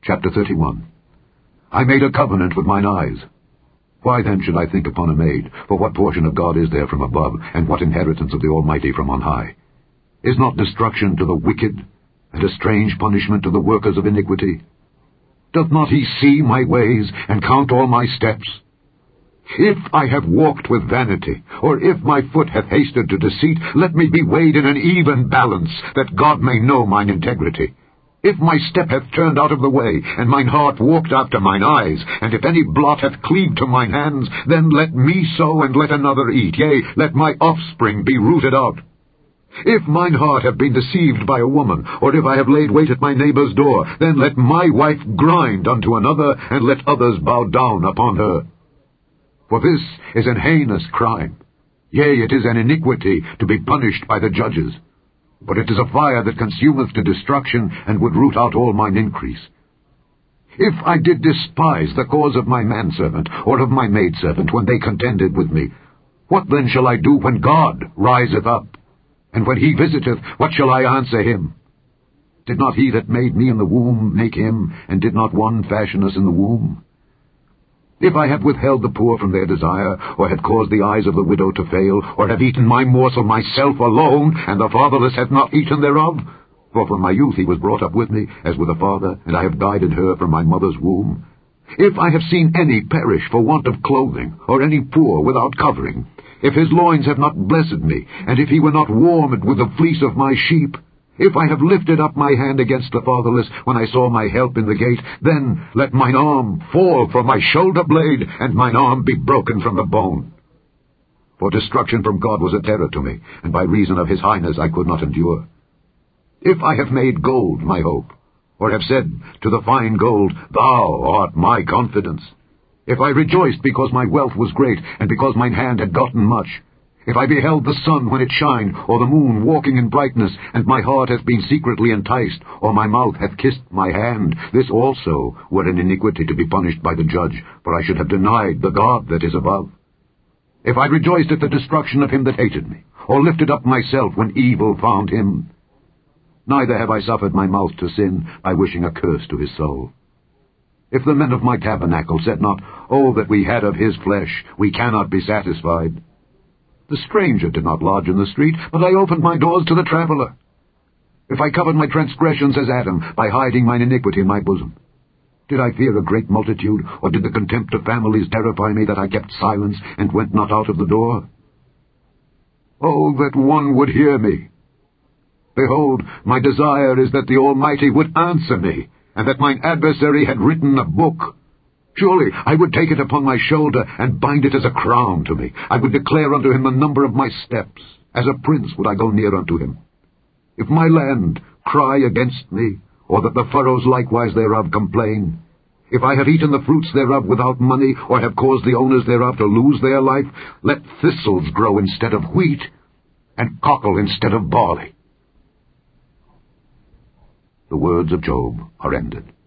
Chapter 31. I made a covenant with mine eyes. Why then should I think upon a maid? For what portion of God is there from above, and what inheritance of the Almighty from on high? Is not destruction to the wicked, and a strange punishment to the workers of iniquity? Doth not he see my ways, and count all my steps? If I have walked with vanity, or if my foot hath hasted to deceit, let me be weighed in an even balance, that God may know mine integrity. If my step hath turned out of the way, and mine heart walked after mine eyes, and if any blot hath cleaved to mine hands, then let me sow and let another eat, yea, let my offspring be rooted out. If mine heart have been deceived by a woman, or if I have laid wait at my neighbour's door, then let my wife grind unto another, and let others bow down upon her. For this is an heinous crime, yea, it is an iniquity to be punished by the judges. But it is a fire that consumeth to destruction, and would root out all mine increase. If I did despise the cause of my manservant, or of my maidservant, when they contended with me, what then shall I do when God riseth up? And when he visiteth, what shall I answer him? Did not he that made me in the womb make him, and did not one fashion us in the womb? If I have withheld the poor from their desire, or have caused the eyes of the widow to fail, or have eaten my morsel myself alone, and the fatherless hath not eaten thereof, for from my youth he was brought up with me, as with a father, and I have guided her from my mother's womb. If I have seen any perish for want of clothing, or any poor without covering, if his loins have not blessed me, and if he were not warmed with the fleece of my sheep, if I have lifted up my hand against the fatherless, when I saw my help in the gate, then let mine arm fall from my shoulder blade, and mine arm be broken from the bone. For destruction from God was a terror to me, and by reason of his highness I could not endure. If I have made gold my hope, or have said to the fine gold, Thou art my confidence, if I rejoiced because my wealth was great, and because mine hand had gotten much, if I beheld the sun when it shined, or the moon walking in brightness, and my heart hath been secretly enticed, or my mouth hath kissed my hand, this also were an iniquity to be punished by the judge, for I should have denied the God that is above. If I rejoiced at the destruction of him that hated me, or lifted up myself when evil found him, neither have I suffered my mouth to sin by wishing a curse to his soul. If the men of my tabernacle said not, Oh, that we had of his flesh, we cannot be satisfied. The stranger did not lodge in the street, but I opened my doors to the traveller. If I covered my transgressions as Adam, by hiding mine iniquity in my bosom, did I fear a great multitude, or did the contempt of families terrify me, that I kept silence, and went not out of the door? Oh, that one would hear me! Behold, my desire is that the Almighty would answer me, and that mine adversary had written a book. Surely I would take it upon my shoulder, and bind it as a crown to me. I would declare unto him the number of my steps. As a prince would I go near unto him. If my land cry against me, or that the furrows likewise thereof complain, if I have eaten the fruits thereof without money, or have caused the owners thereof to lose their life, let thistles grow instead of wheat, and cockle instead of barley. The words of Job are ended.